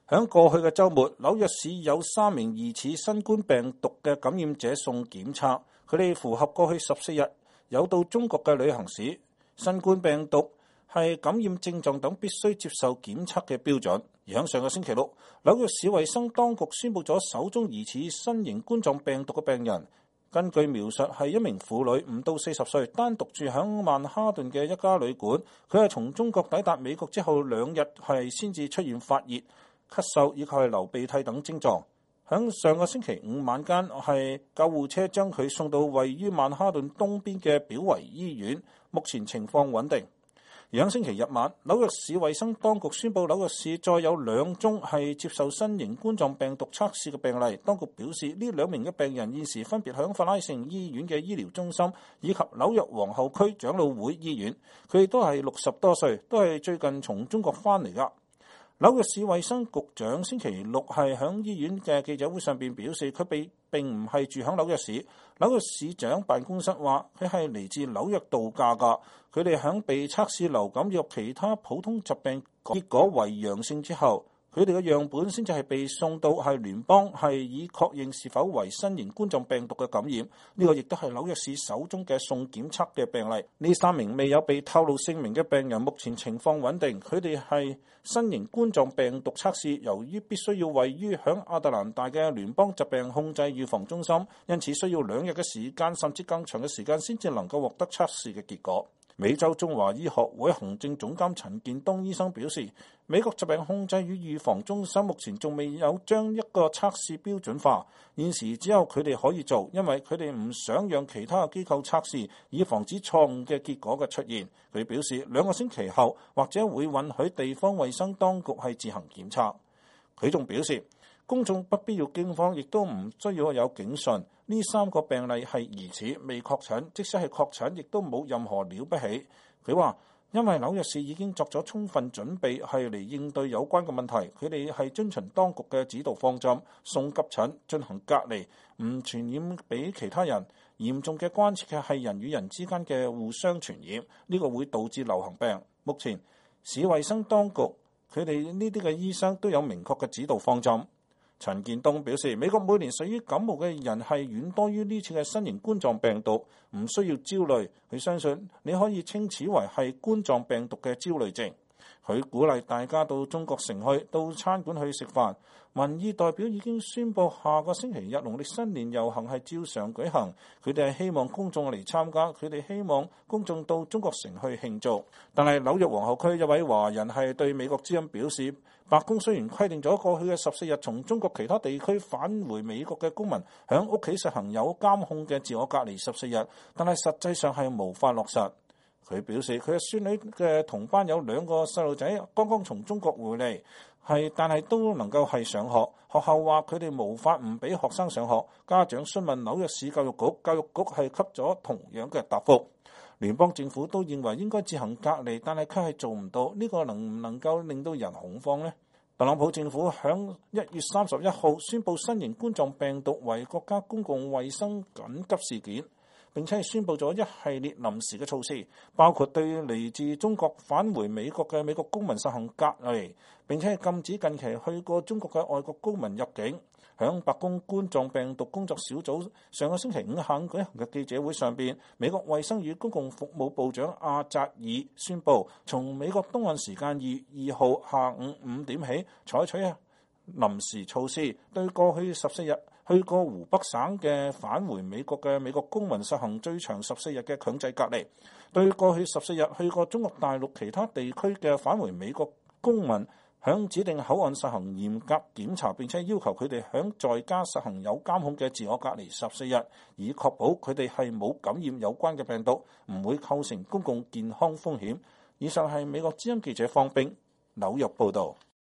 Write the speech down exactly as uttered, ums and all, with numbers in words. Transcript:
喺過去嘅週末，紐約市有三名疑似新冠病毒嘅感染者送檢測，佢哋符合過去十四日有到中國嘅旅行史。新冠病毒係感染症狀等必須接受檢測嘅標準。而喺上個星期六，紐約市衛生當局宣布咗首宗疑似新型冠狀病毒嘅病人。根據描述係一名婦女，唔到四十歲，單獨住喺曼哈頓嘅一家旅館。佢係從中國抵達美國之後兩日係先至出現發熱、咳嗽以及係流鼻涕等症狀。喺上個星期五晚間，係救護車將佢送到位於曼哈頓東邊嘅表維醫院，目前情況穩定。而喺星期日晚，紐約市衛生當局宣布紐約市再有兩宗係接受新型冠狀病毒測試嘅病例。當局表示，呢兩名嘅病人現時分別響弗拉盛醫院嘅醫療中心以及紐約皇后區長老會醫院，佢哋都係六十多歲，都係最近從中國翻嚟㗎。紐約市衛生局長星期六係響醫院嘅記者會上邊表示，佢被並唔係住響紐約市。紐約市長辦公室話佢係嚟自紐約度假㗎。佢哋響被測試流感及其他普通疾病結果為陽性之後，佢哋嘅樣本先至係被送到係聯邦係以確認是否為新型冠狀病毒嘅感染。呢個亦都係紐約市首宗嘅送檢測嘅病例。呢三名未有被透露姓名嘅病人目前情況穩定。佢哋係新型冠狀病毒測試，由於必須要位於響亞特蘭大嘅聯邦疾病控制預防中心，因此需要兩日嘅時間甚至更長嘅時間先至能夠獲得測試嘅結果。美洲中華醫學會行政總監陳建東醫生表示，美國疾病控制與預防中心目前仲未有將一個測試標準化，現時只有佢哋可以做，因為佢哋唔想讓其他嘅機構測試，以防止錯誤嘅結果嘅出現。佢表示，兩個星期後或者會允許地方衛生當局係自行檢測。佢仲表示，公眾不必要驚慌，亦都唔需要有警訊。呢三個病例係疑似未確診，即使係確診，亦都冇任何了不起。佢話，因為紐約市已經作咗充分準備係嚟應對有關嘅問題，佢哋係遵循當局嘅指導方針，送急診、進行隔離，唔傳染俾其他人。嚴重嘅關切嘅係人與人之間嘅互相傳染，呢個會導致流行病。目前市衛生當局佢哋呢啲嘅醫生都有明確嘅指導方針。陳建東表示，美國每年死於感冒嘅人係遠多於呢次嘅新型冠狀病毒，唔需要焦慮。佢相信你可以稱此為係冠狀病毒嘅焦慮症。佢鼓勵大家到中國城去，到餐館去食飯。民意代表已經宣布下個星期日農曆新年遊行係照常舉行，佢哋係希望公眾嚟參加，佢哋希望公眾到中國城去慶祝。但係紐約皇后區一位華人係對美國之音表示，白宮雖然規定咗過去嘅十四日從中國其他地區返回美國嘅公民響屋企實行有監控嘅自我隔離十四日，但係實際上係無法落實。佢表示，佢嘅孫女嘅同班有兩個細路仔剛剛從中國回嚟，係但係都能夠係上學。學校話佢哋無法唔俾學生上學。家長詢問紐約市教育局，教育局係給咗同樣嘅答覆。聯邦政府都認為應該自行隔離，但係佢係做唔到。呢個能唔能夠令到人恐慌呢？特朗普政府響一月三十一號宣布新型冠狀病毒為國家公共衛生緊急事件。並且係宣布咗一系列臨時嘅措施，包括對嚟自中國返回美國嘅美國公民實行隔離，並且係禁止近期去過中國嘅外國公民入境。響白宮冠狀病毒工作小組上個星期五下午舉行嘅記者會上邊，美國衛生與公共服務部長阿扎爾宣布，從美國東岸時間二月二號下午五點起，採取臨時措施，對過去十四日去過湖北省嘅返回美國嘅美國公民實行最長十四日嘅強制隔離；對過去十四日去過中國大陸其他地區嘅返回美國公民，響指定口岸實行嚴格檢查，並且要求佢哋響在家實行有監控嘅自我隔離十四日，以確保佢哋係冇感染有關嘅病毒，唔會構成公共健康風險。以上係美國之音記者方冰紐約報導。